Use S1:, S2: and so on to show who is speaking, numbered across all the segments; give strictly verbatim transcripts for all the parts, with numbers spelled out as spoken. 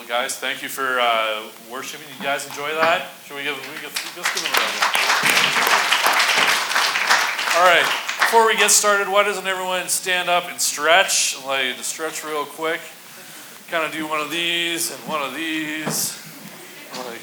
S1: guys, thank you for uh, worshiping. You guys enjoy that? Should we give, we give let's give them a round? All right, before we get started, why doesn't everyone stand up and stretch? I'll allow you to stretch real quick. Kind of do one of these and one of these. Like,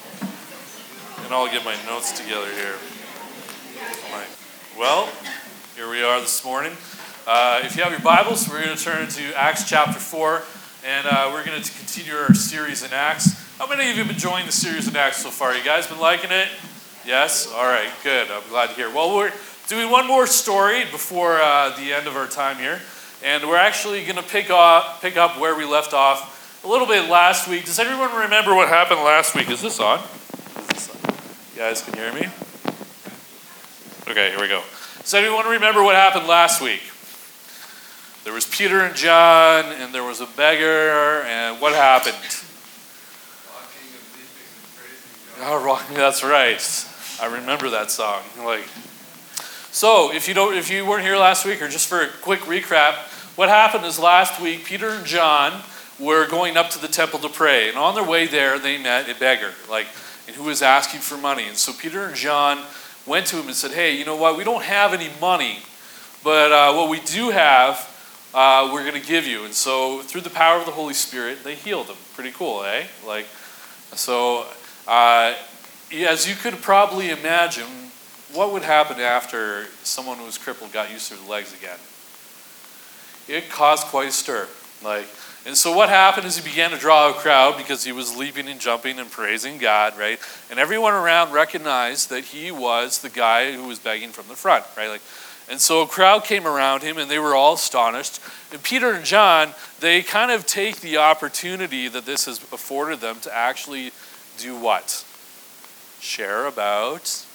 S1: and I'll get my notes together here. Like, well, here we are this morning. Uh, if you have your Bibles, we're going to turn to Acts chapter four. And uh, we're going to continue our series in Acts. How many of you have been enjoying the series in Acts so far? You guys been liking it? Yes? All right, good. I'm glad to hear. Well, we're doing one more story before uh, the end of our time here. And we're actually going to pick up, pick up where we left off a little bit last week. Does anyone remember what happened last week? Is this on? Is this on? You guys can hear me? Okay, here we go. Does anyone remember what happened last week? There was Peter and John, and there was a beggar, and what happened?
S2: Rocking and leaping and praising God.
S1: Oh, rocking, that's right. I remember that song. Like, so if you don't, if you weren't here last week, or just for a quick recap, what happened is last week Peter and John were going up to the temple to pray, and on their way there, they met a beggar, like, and who was asking for money. And so Peter and John went to him and said, "Hey, you know what? We don't have any money, but uh, what we do have." Uh, we're going to give you. And so through the power of the Holy Spirit, they healed him. Pretty cool, eh? Like, so uh, as you could probably imagine, what would happen after someone who was crippled got used to their legs again? It caused quite a stir. Like, and so what happened is he began to draw a crowd because he was leaping and jumping and praising God, right? And everyone around recognized that he was the guy who was begging from the front, right? Like, and so a crowd came around him, and they were all astonished. And Peter and John, they kind of take the opportunity that this has afforded them to actually do what? Share about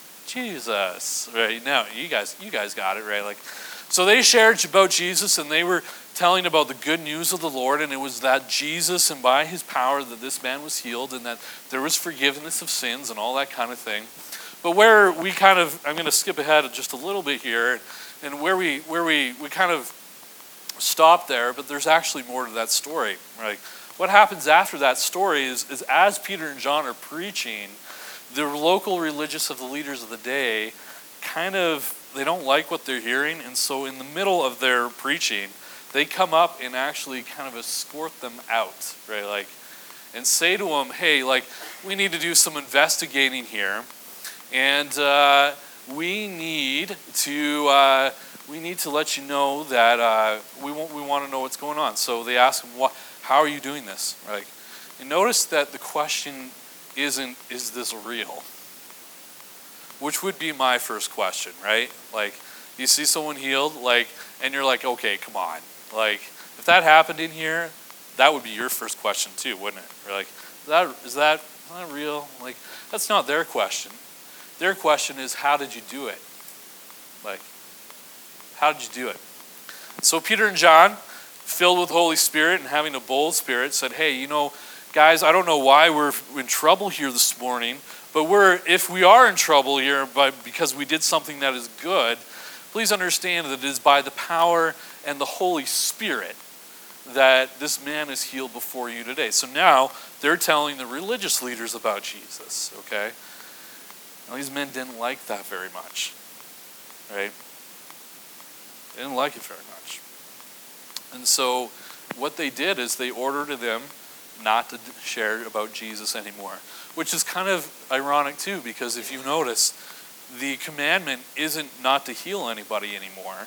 S1: Jesus, right? Now, you guys, you guys got it, right? Like, so they shared about Jesus, and they were telling about the good news of the Lord, and it was that Jesus, and by his power, that this man was healed, and that there was forgiveness of sins, and all that kind of thing. But where we kind of, I'm going to skip ahead just a little bit here, and where we where we, we kind of stop there, but there's actually more to that story. Right? What happens after that story is, is as Peter and John are preaching, the local religious of the leaders of the day kind of, they don't like what they're hearing, and so in the middle of their preaching, they come up and actually kind of escort them out, right? Like, and say to them, hey, like, we need to do some investigating here. And uh, we need to uh, we need to let you know that uh, we want we want to know what's going on. So they ask him, "What? How are you doing this?" Right? And notice that the question isn't, "Is this real?" Which would be my first question, right? Like, you see someone healed, like, and you're like, "Okay, come on." Like, if that happened in here, that would be your first question too, wouldn't it? You're like, "Is that is that, is that real?" Like, that's not their question. Their question is, how did you do it? Like, how did you do it? So Peter and John, filled with Holy Spirit and having a bold spirit, said, hey, you know, guys, I don't know why we're in trouble here this morning, but we're if we are in trouble here by, because we did something that is good, please understand that it is by the power and the Holy Spirit that this man is healed before you today. So now they're telling the religious leaders about Jesus, okay? Now, these men didn't like that very much, right? They didn't like it very much. And so what they did is they ordered them not to share about Jesus anymore, which is kind of ironic too, because if you notice, the commandment isn't not to heal anybody anymore.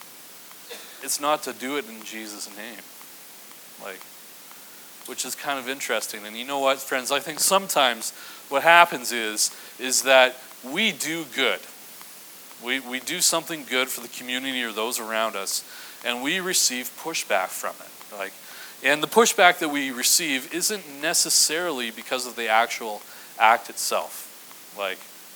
S1: It's not to do it in Jesus' name, like, which is kind of interesting. And you know what, friends? I think sometimes what happens is, is that we do good. We we do something good for the community or those around us, and we receive pushback from it. Like, and the pushback that we receive isn't necessarily because of the actual act itself. Like,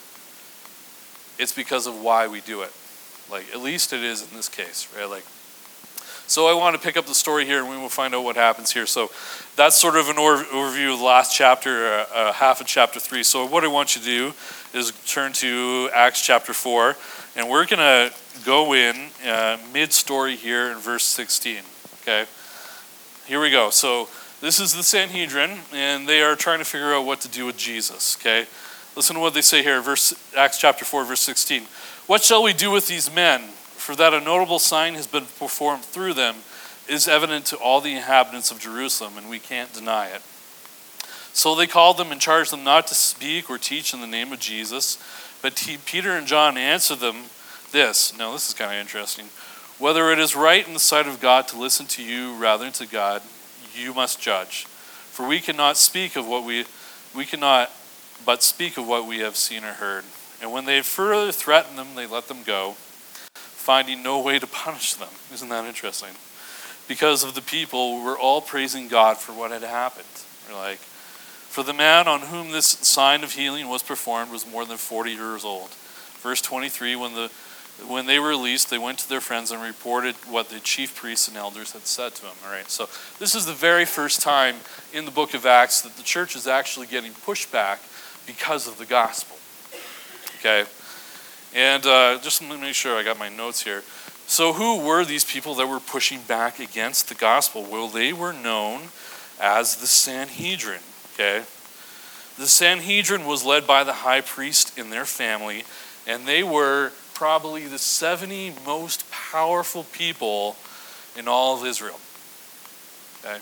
S1: it's because of why we do it. Like, at least it is in this case, right? Like, so I want to pick up the story here, and we will find out what happens here. So that's sort of an overview of the last chapter, uh, uh, half of chapter three. So what I want you to do is turn to Acts chapter four, and we're going to go in uh, mid-story here in verse sixteen, okay? Here we go. So This is the Sanhedrin, and they are trying to figure out what to do with Jesus, okay? Listen to what they say here, verse Acts chapter four, verse sixteen. What shall we do with these men? For that a notable sign has been performed through them is evident to all the inhabitants of Jerusalem, and we can't deny it. So they called them and charged them not to speak or teach in the name of Jesus. But T- Peter and John answered them this. Now this is kind of interesting. Whether it is right in the sight of God to listen to you rather than to God, you must judge. For we cannot speak of what we we cannot but speak of what we have seen or heard. And when they further threatened them, they let them go, finding no way to punish them. Isn't that interesting? Because of the people were all praising God for what had happened. They're like, for the man on whom this sign of healing was performed was more than forty years old. Verse twenty-three, when the when they were released, they went to their friends and reported what the chief priests and elders had said to them. All right, so this is the very first time in the book of Acts that the church is actually getting pushback because of the gospel. Okay, and uh, just let me make sure I got my notes here. So who were these people that were pushing back against the gospel? Well, they were known as the Sanhedrin. Okay, the Sanhedrin was led by the high priest and their family, and they were probably the seventy most powerful people in all of Israel. Okay?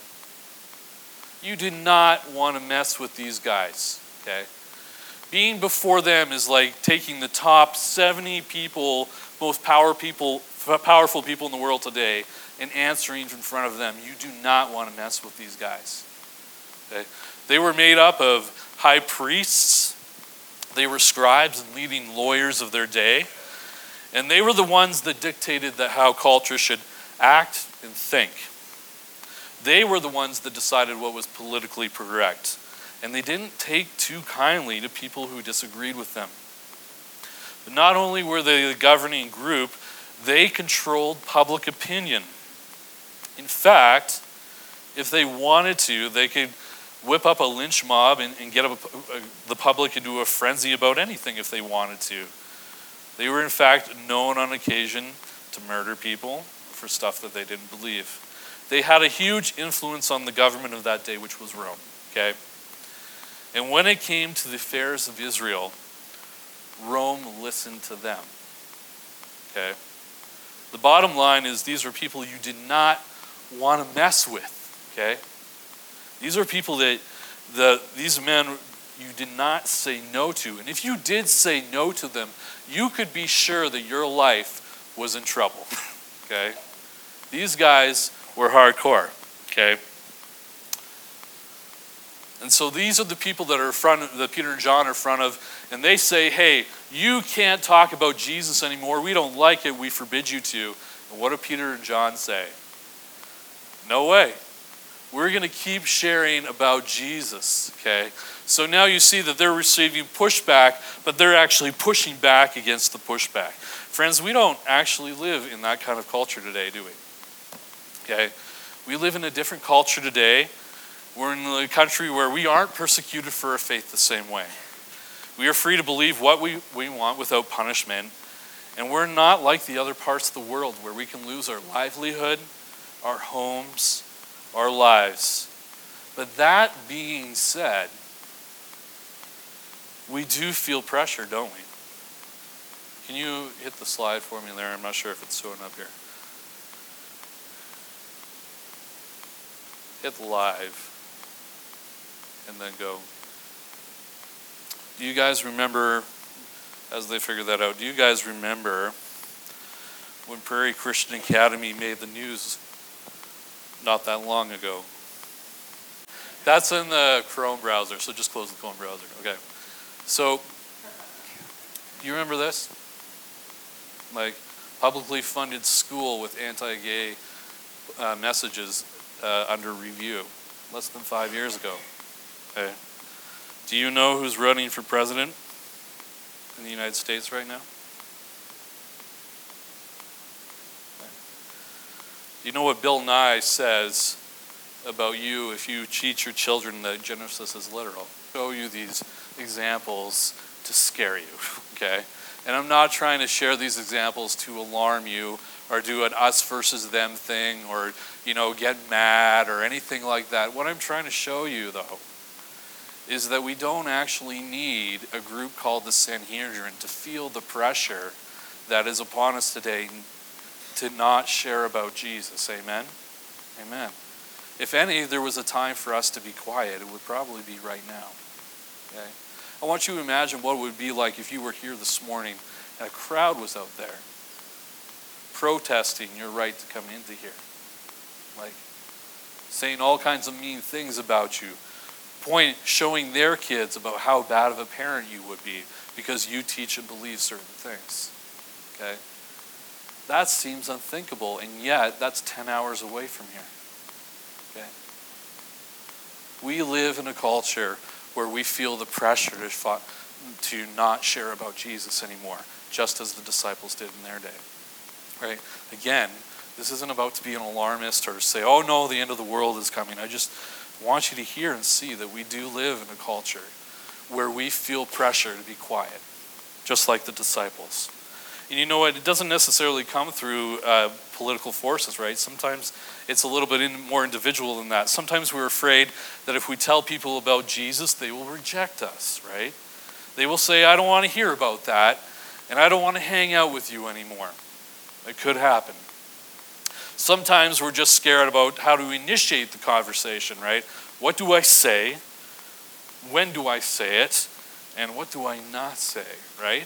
S1: You do not want to mess with these guys. Okay? Being before them is like taking the top seventy people, most power people, powerful people in the world today, and answering in front of them. You do not want to mess with these guys. Okay? They were made up of high priests. They were scribes and leading lawyers of their day. And they were the ones that dictated that how culture should act and think. They were the ones that decided what was politically correct. And they didn't take too kindly to people who disagreed with them. But not only were they the governing group, they controlled public opinion. In fact, if they wanted to, they could whip up a lynch mob and, and get a, a, the public into a frenzy about anything if they wanted to. They were in fact known on occasion to murder people for stuff that they didn't believe. They had a huge influence on the government of that day, which was Rome. Okay? And when it came to the affairs of Israel, Rome listened to them. Okay? The bottom line is these are people you did not want to mess with. Okay? These are people that the these men you did not say no to. And if you did say no to them, you could be sure that your life was in trouble. Okay? These guys were hardcore. Okay? And so these are the people that are in front of, that Peter and John are in front of, and they say, hey, you can't talk about Jesus anymore. We don't like it. We forbid you to. And what do Peter and John say? No way. We're going to keep sharing about Jesus, okay? So now you see that they're receiving pushback, but they're actually pushing back against the pushback. Friends, we don't actually live in that kind of culture today, do we? Okay? We live in a different culture today. We're in a country where we aren't persecuted for our faith the same way. We are free to believe what we, we want without punishment. And we're not like the other parts of the world where we can lose our livelihood, our homes, our lives. But that being said, we do feel pressure, don't we? Can you hit the slide for me there? I'm not sure if it's showing up here. Hit live and then go. Do you guys remember, as they figure that out, do you guys remember when Prairie Christian Academy made the news not that long ago? That's in the Chrome browser, so just close the Chrome browser. Okay. So, you remember this? Like, publicly funded school with anti-gay uh, messages uh, under review, less than five years ago. Okay. Do you know who's running for president in the United States right now? Do you know what Bill Nye says about you if you teach your children that Genesis is literal? I'll show you these examples to scare you, okay? And I'm not trying to share these examples to alarm you or do an us versus them thing, or, you know, get mad or anything like that. What I'm trying to show you, though, is that we don't actually need a group called the Sanhedrin to feel the pressure that is upon us today to not share about Jesus. Amen? Amen. If any, there was a time for us to be quiet, it would probably be right now. Okay? I want you to imagine what it would be like if you were here this morning and a crowd was out there protesting your right to come into here. Like, saying all kinds of mean things about you. Point showing their kids about how bad of a parent you would be because you teach and believe certain things. Okay? That seems unthinkable, and yet that's ten hours away from here. Okay? We live in a culture where we feel the pressure to, fought, to not share about Jesus anymore, just as the disciples did in their day. Right? Again, this isn't about to be an alarmist or say, oh no, the end of the world is coming. I just want you to hear and see that we do live in a culture where we feel pressure to be quiet, just like the disciples. And you know what? It doesn't necessarily come through uh, political forces, right? Sometimes it's a little bit in, more individual than that. Sometimes we're afraid that if we tell people about Jesus, they will reject us, right? They will say, I don't want to hear about that, and I don't want to hang out with you anymore. It could happen. Sometimes we're just scared about how to initiate the conversation, right? What do I say? When do I say it? And what do I not say, right?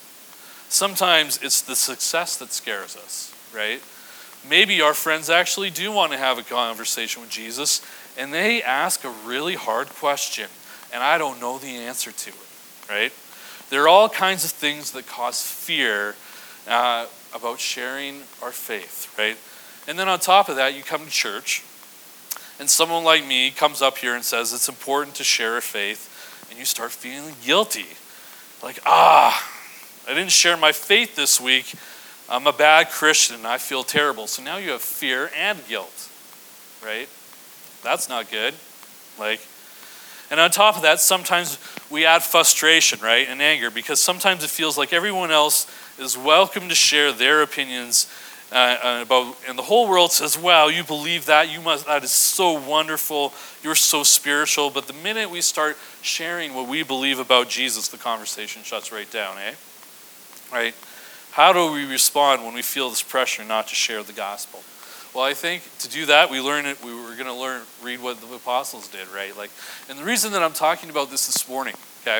S1: Sometimes it's the success that scares us, right? Maybe our friends actually do want to have a conversation with Jesus, and they ask a really hard question, and I don't know the answer to it, right? There are all kinds of things that cause fear uh, about sharing our faith, right? And then on top of that, you come to church, and someone like me comes up here and says it's important to share a faith, and you start feeling guilty. Like, ah, I didn't share my faith this week. I'm a bad Christian, and I feel terrible. So now you have fear and guilt, right? That's not good. Like, and on top of that, sometimes we add frustration, right, and anger, because sometimes it feels like everyone else is welcome to share their opinions uh, about, and the whole world says, wow, you believe that, you must, that is so wonderful, you're so spiritual. But the minute we start sharing what we believe about Jesus, the conversation shuts right down, eh? Right? How do we respond when we feel this pressure not to share the gospel? Well, I think to do that, we learn it. We were going to learn, read what the apostles did, right? Like, and the reason that I'm talking about this this morning, okay,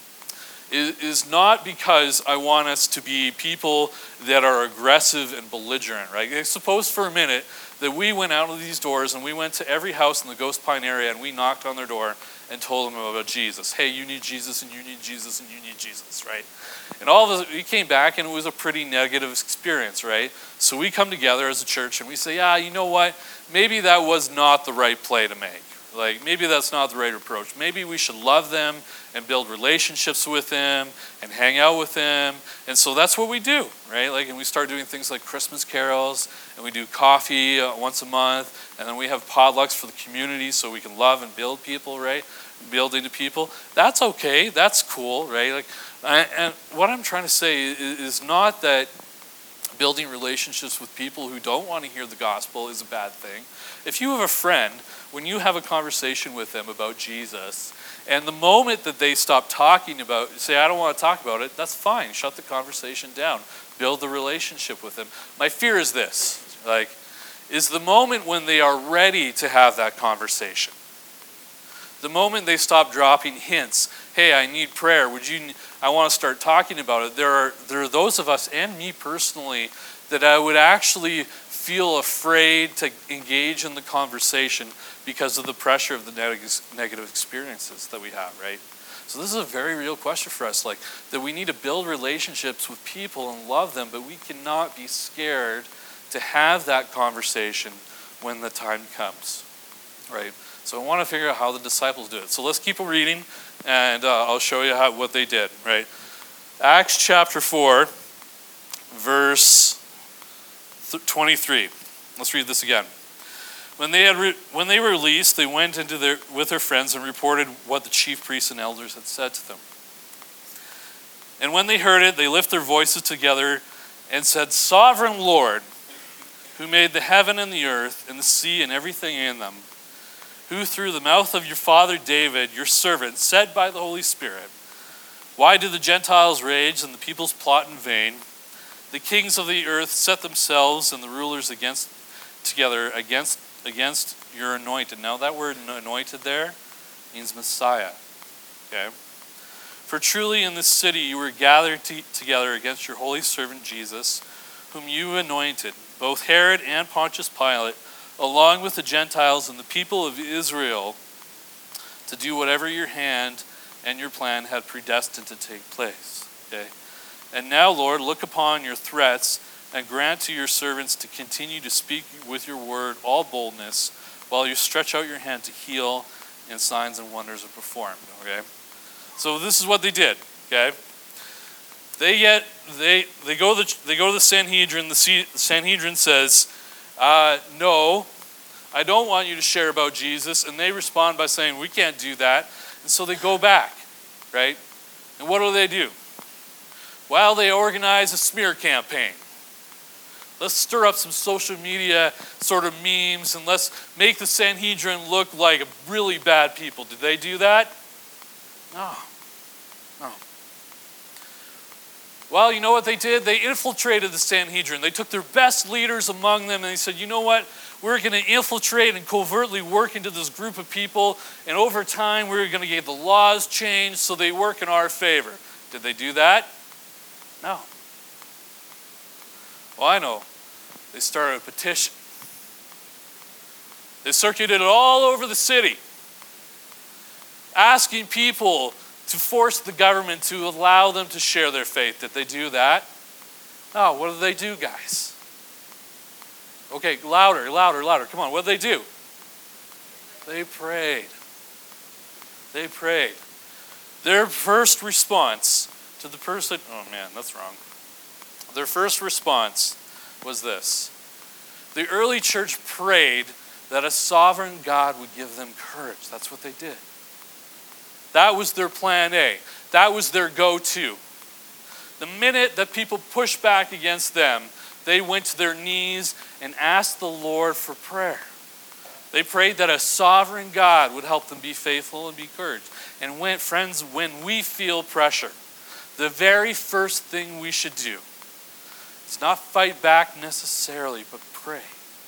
S1: is, is not because I want us to be people that are aggressive and belligerent, right? Like, suppose for a minute that we went out of these doors and we went to every house in the Ghost Pine area and we knocked on their door and told them about Jesus. Hey, you need Jesus, and you need Jesus, and you need Jesus, right? And all of us, we came back and it was a pretty negative experience, right? So we come together as a church and we say, yeah, you know what? Maybe that was not the right play to make. Like, maybe that's not the right approach. Maybe we should love them and build relationships with them and hang out with them. And so that's what we do, right? Like, and we start doing things like Christmas carols, and we do coffee uh, once a month, and then we have potlucks for the community so we can love and build people, right? Build into people. That's okay. That's cool, right? Like, I, and what I'm trying to say is, is not that building relationships with people who don't want to hear the gospel is a bad thing. If you have a friend, when you have a conversation with them about Jesus, and the moment that they stop talking about, say, I don't want to talk about it, that's fine. Shut the conversation down. Build the relationship with them. My fear is this, like, is the moment when they are ready to have that conversation. The moment they stop dropping hints, hey, I need prayer. Would you? I want to start talking about it. There are there are those of us, and me personally, that I would actually feel afraid to engage in the conversation because of the pressure of the negative experiences that we have, right? So this is a very real question for us, like that we need to build relationships with people and love them, but we cannot be scared to have that conversation when the time comes, right? So I want to figure out how the disciples do it. So let's keep reading, and uh, I'll show you how what they did, right? Acts chapter four, verse twenty-three. Let's read this again. When they had re- when they were released, they went into their with their friends and reported what the chief priests and elders had said to them. And when they heard it, they lifted their voices together and said, "Sovereign Lord, who made the heaven and the earth and the sea and everything in them, who through the mouth of your father David, your servant, said by the Holy Spirit, why do the Gentiles rage and the peoples plot in vain? The kings of the earth set themselves and the rulers against together against against your anointed. Now that word anointed there means Messiah. Okay. For truly in this city you were gathered t- together against your holy servant Jesus, whom you anointed, both Herod and Pontius Pilate, along with the Gentiles and the people of Israel, to do whatever your hand and your plan had predestined to take place. Okay. And now, Lord, look upon your threats and grant to your servants to continue to speak with your word all boldness, while you stretch out your hand to heal, and signs and wonders are performed. Okay. So this is what they did. Okay. They get they they go to the they go to the Sanhedrin. The Sanhedrin says, uh, "No, I don't want you to share about Jesus." And they respond by saying, "We can't do that." And so they go back, right? And what do they do? Well, they organize a smear campaign. Let's stir up some social media sort of memes and let's make the Sanhedrin look like really bad people. Did they do that? No. No. Well, you know what they did? They infiltrated the Sanhedrin. They took their best leaders among them and they said, you know what? We're going to infiltrate and covertly work into this group of people, and over time we're going to get the laws changed so they work in our favor. Did they do that? No. Well, I know. They started a petition. They circulated it all over the city, asking people to force the government to allow them to share their faith. Did they do that? No. What did they do, guys? Okay, louder, louder, louder. Come on, what did they do? They prayed. They prayed. Their first response to the person, oh man, that's wrong. Their first response was this. The early church prayed that a sovereign God would give them courage. That's what they did. That was their plan A. That was their go-to. The minute that people pushed back against them, they went to their knees and asked the Lord for prayer. They prayed that a sovereign God would help them be faithful and be encouraged. And when, friends, when we feel pressure, the very first thing we should do is not fight back necessarily, but pray.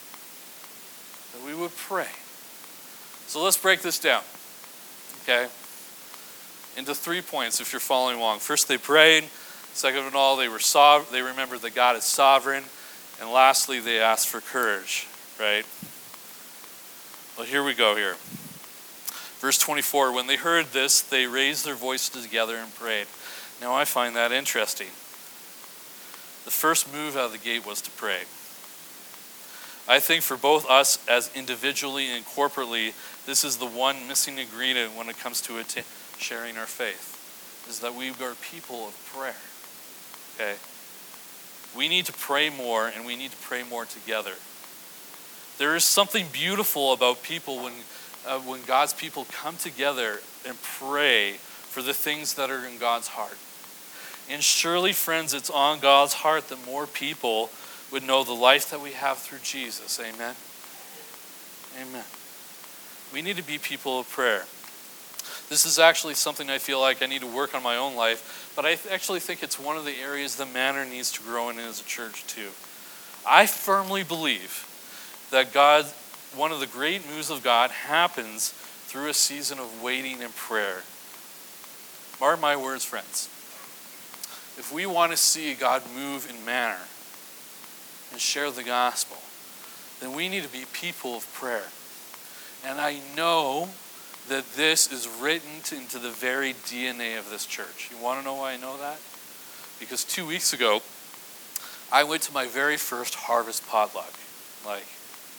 S1: That we would pray. So let's break this down, okay, into three points if you're following along. First, they prayed. Second of all, they were sov- they remembered that God is sovereign. And lastly, they asked for courage, right? Well, here we go here. Verse twenty-four, when they heard this, they raised their voices together and prayed. Now, I find that interesting. The first move out of the gate was to pray. I think for both us as individually and corporately, this is the one missing ingredient when it comes to att- sharing our faith, is that we are people of prayer. Okay? We need to pray more, and we need to pray more together. There is something beautiful about people when, uh, when God's people come together and pray for the things that are in God's heart. And surely, friends, it's on God's heart that more people would know the life that we have through Jesus. Amen? Amen. We need to be people of prayer. This is actually something I feel like I need to work on my own life, but I th- actually think it's one of the areas the Manor needs to grow in as a church too. I firmly believe that God, one of the great moves of God happens through a season of waiting and prayer. Mark my words, friends. If we want to see God move in Manor and share the gospel, then we need to be people of prayer. And I know that this is written into the very D N A of this church. You want to know why I know that? Because two weeks ago, I went to my very first harvest potluck. Like,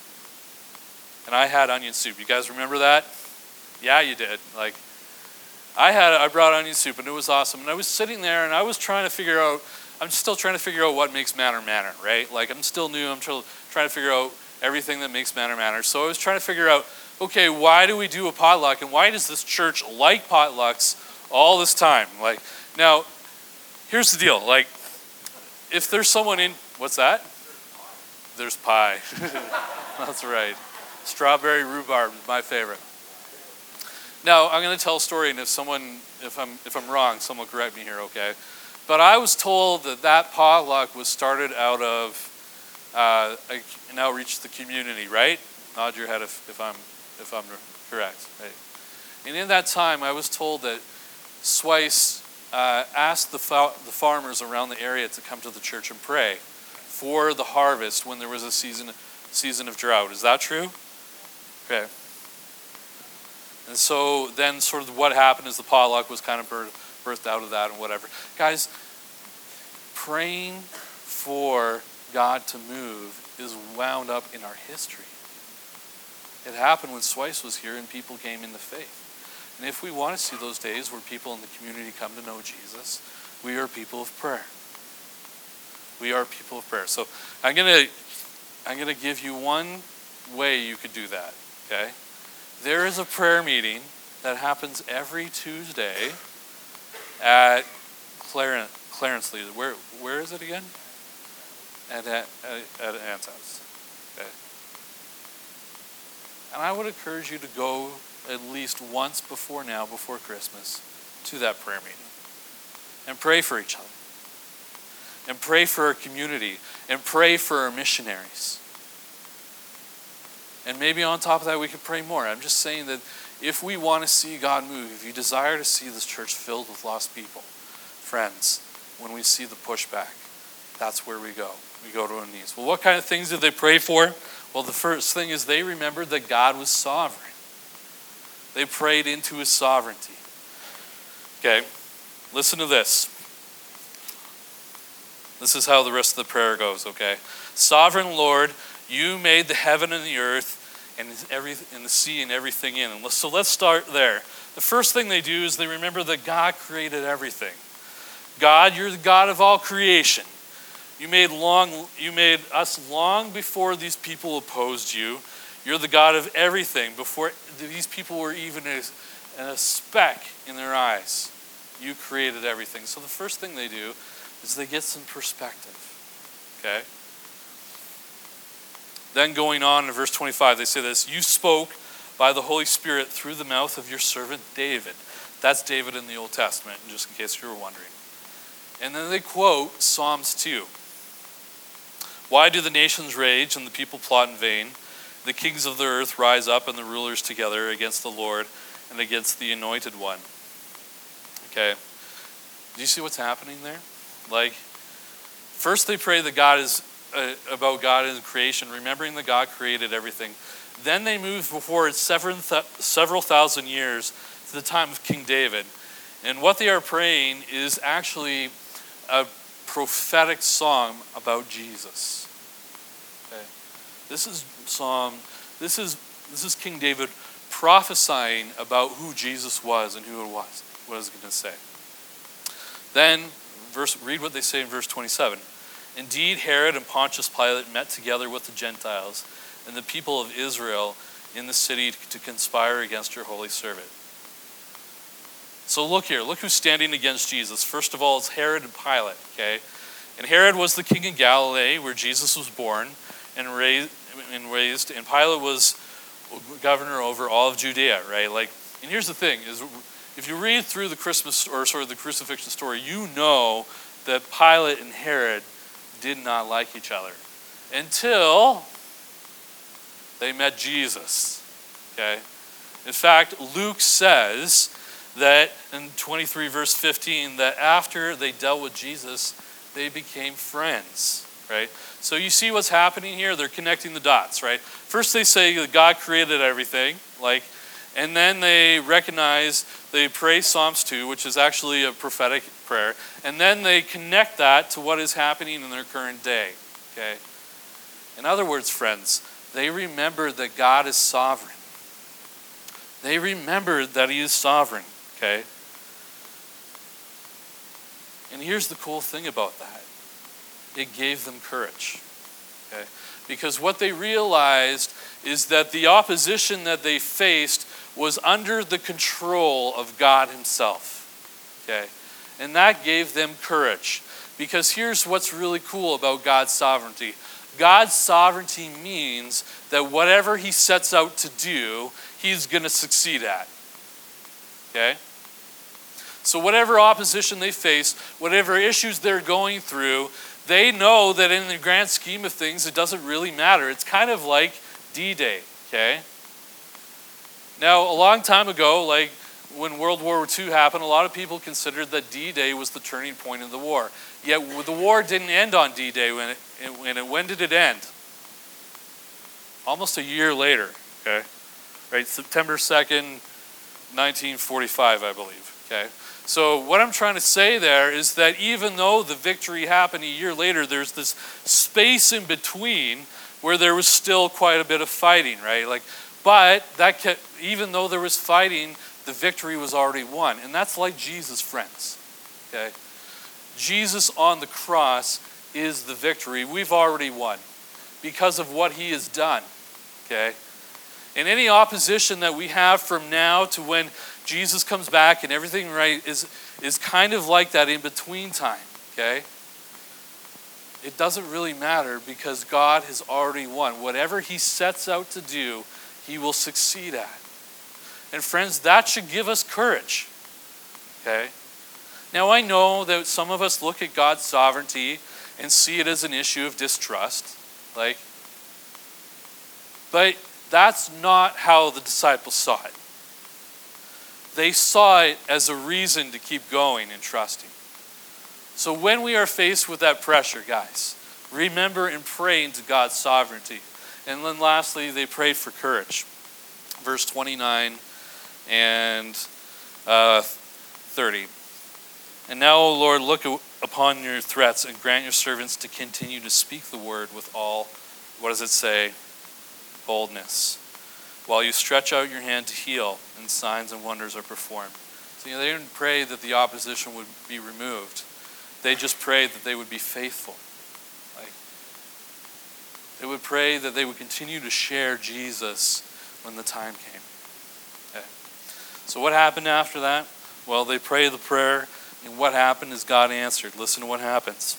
S1: and I had onion soup. You guys remember that? Yeah, you did. Like, I had, I brought onion soup and it was awesome. And I was sitting there and I was trying to figure out, I'm still trying to figure out what makes Manor Manor, right? Like, I'm still new. I'm trying to figure out everything that makes Manor Manor. So I was trying to figure out, okay, why do we do a potluck? And why does this church like potlucks all this time? Like, now, here's the deal. Like, if there's someone in, what's that? There's pie. That's right. Strawberry rhubarb is my favorite. Now, I'm going to tell a story, and if someone, if I'm if I'm wrong, someone will correct me here, okay? But I was told that that potluck was started out of uh, an outreach to the community, right? Nod your head if, if I'm if I'm correct. Right? And in that time, I was told that Swice uh, asked the fa- the farmers around the area to come to the church and pray for the harvest when there was a season season of drought. Is that true? Okay. And so then sort of what happened is the potluck was kind of birthed, birthed out of that and whatever. Guys, praying for God to move is wound up in our history. It happened when Swice was here and people came into faith. And if we want to see those days where people in the community come to know Jesus, we are people of prayer. We are people of prayer. So I'm gonna I'm gonna give you one way you could do that. Okay? There is a prayer meeting that happens every Tuesday at Clarence, Clarence Lee. Where where is it again? At at, at Ant's house. Okay. And I would encourage you to go at least once before now, before Christmas, to that prayer meeting. And pray for each other. And pray for our community. And pray for our missionaries. And maybe on top of that, we could pray more. I'm just saying that if we want to see God move, if you desire to see this church filled with lost people, friends, when we see the pushback, that's where we go. We go to our knees. Well, what kind of things did they pray for? Well, the first thing is they remembered that God was sovereign. They prayed into his sovereignty. Okay, listen to this. This is how the rest of the prayer goes, okay? Sovereign Lord, you made the heaven and the earth and every and the sea and everything in it. So let's start there. The first thing they do is they remember that God created everything. God, you're the God of all creation. You made long you made us long before these people opposed you. You're the God of everything. Before these people were even a, a speck in their eyes, you created everything. So the first thing they do is they get some perspective. Okay? Then going on in verse twenty-five, they say this: you spoke by the Holy Spirit through the mouth of your servant David. That's David in the Old Testament, just in case you were wondering. And then they quote Psalms two. Why do the nations rage and the people plot in vain? The kings of the earth rise up and the rulers together against the Lord and against the anointed one. Okay. Do you see what's happening there? Like, first they pray that God is uh, about God in creation, remembering that God created everything. Then they move forward several, th- several thousand years to the time of King David. And what they are praying is actually a prophetic song about Jesus. Okay. This is Psalm, this is this is King David prophesying about who Jesus was and who it was, what I was going to say. Then verse read what they say in verse twenty-seven. Indeed, Herod and Pontius Pilate met together with the Gentiles and the people of Israel in the city to conspire against your holy servant. So look here, look who's standing against Jesus. First of all, it's Herod and Pilate, okay? And Herod was the king in Galilee where Jesus was born and raised, and raised, and Pilate was governor over all of Judea, right? Like, and here's the thing, is if you read through the Christmas, or sort of the crucifixion story, you know that Pilate and Herod did not like each other until they met Jesus, okay? In fact, Luke says that in twenty-three verse fifteen, that after they dealt with Jesus, they became friends, right? So you see what's happening here? They're connecting the dots, right? First they say that God created everything, like, and then they recognize, they pray Psalms two, which is actually a prophetic prayer, and then they connect that to what is happening in their current day, okay? In other words, friends, they remember that God is sovereign. They remember that he is sovereign, okay? And here's the cool thing about that. It gave them courage, okay? Because what they realized is that the opposition that they faced was under the control of God himself, okay? And that gave them courage. Because here's what's really cool about God's sovereignty. God's sovereignty means that whatever he sets out to do, he's going to succeed at. Okay? So whatever opposition they face, whatever issues they're going through, they know that in the grand scheme of things, it doesn't really matter. It's kind of like D-Day, okay? Now, a long time ago, like when World War Two happened, a lot of people considered that D-Day was the turning point in the war. Yet the war didn't end on D-Day. When it, when it, when did it end? Almost a year later, okay? Right, September second, nineteen forty-five, I believe, okay? So what I'm trying to say there is that even though the victory happened a year later, there's this space in between where there was still quite a bit of fighting, right? Like, but that kept, even though there was fighting, the victory was already won. And that's like Jesus, friends, okay? Jesus on the cross is the victory. We've already won because of what he has done, okay? And any opposition that we have from now to when Jesus comes back and everything right is, is kind of like that in between time, okay? It doesn't really matter because God has already won. Whatever he sets out to do, he will succeed at. And friends, that should give us courage, okay? Now I know that some of us look at God's sovereignty and see it as an issue of distrust, like, but that's not how the disciples saw it. They saw it as a reason to keep going and trusting. So when we are faced with that pressure, guys, remember and pray into God's sovereignty. And then lastly, they prayed for courage. Verse twenty-nine and uh, thirty. And now, O Lord, look upon your threats and grant your servants to continue to speak the word with all, what does it say? Boldness. While you stretch out your hand to heal, and signs and wonders are performed. So you know, they didn't pray that the opposition would be removed. They just prayed that they would be faithful. Like, they would pray that they would continue to share Jesus when the time came. Okay. So what happened after that? Well, they prayed the prayer, and what happened is God answered. Listen to what happens.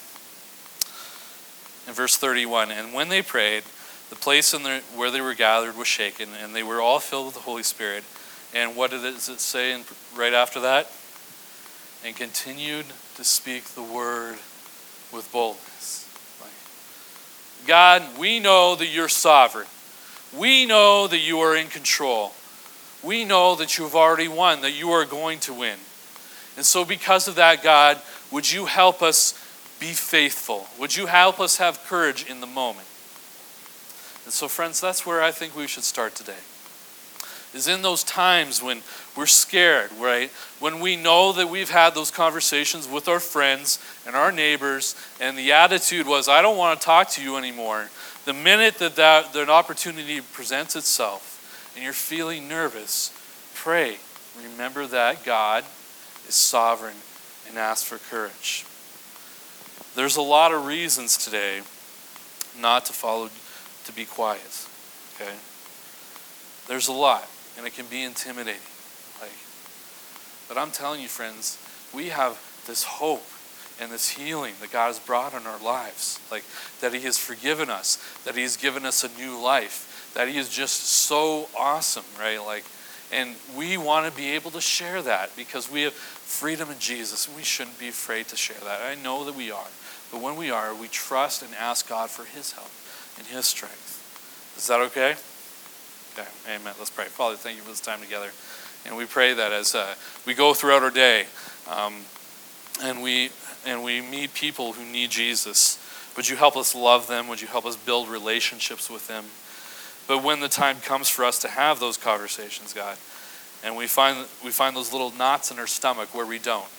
S1: In verse thirty-one, and when they prayed, the place in the, where they were gathered was shaken, and they were all filled with the Holy Spirit. And what does it say in, right after that? And continued to speak the word with boldness. Like, God, we know that you're sovereign. We know that you are in control. We know that you have already won, that you are going to win. And so because of that, God, would you help us be faithful? Would you help us have courage in the moment? And so, friends, that's where I think we should start today. Is in those times when we're scared, right? When we know that we've had those conversations with our friends and our neighbors, and the attitude was, I don't want to talk to you anymore. The minute that, that, that an opportunity presents itself and you're feeling nervous, pray. Remember that God is sovereign and ask for courage. There's a lot of reasons today not to follow, to be quiet, okay? There's a lot, and it can be intimidating. Like, but I'm telling you, friends, we have this hope and this healing that God has brought in our lives. Like, that he has forgiven us, that he has given us a new life, that he is just so awesome, right? Like, and we want to be able to share that because we have freedom in Jesus, and we shouldn't be afraid to share that. I know that we are, but when we are, we trust and ask God for his help and his strength. Is that okay? Okay, amen. Let's pray. Father, thank you for this time together. And we pray that as uh, we go throughout our day um, and we and we meet people who need Jesus, would you help us love them? Would you help us build relationships with them? But when the time comes for us to have those conversations, God, and we find we find those little knots in our stomach where we don't,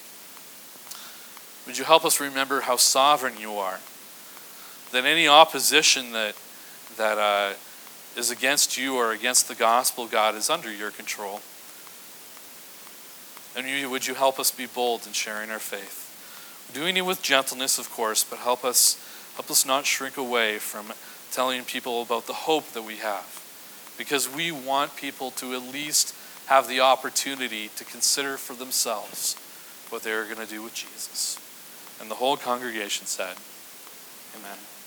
S1: would you help us remember how sovereign you are? That any opposition that that uh, is against you or against the gospel, God, is under your control. And you, would you help us be bold in sharing our faith? Doing it with gentleness, of course, but help us help us not shrink away from telling people about the hope that we have. Because we want people to at least have the opportunity to consider for themselves what they're going to do with Jesus. And the whole congregation said, amen.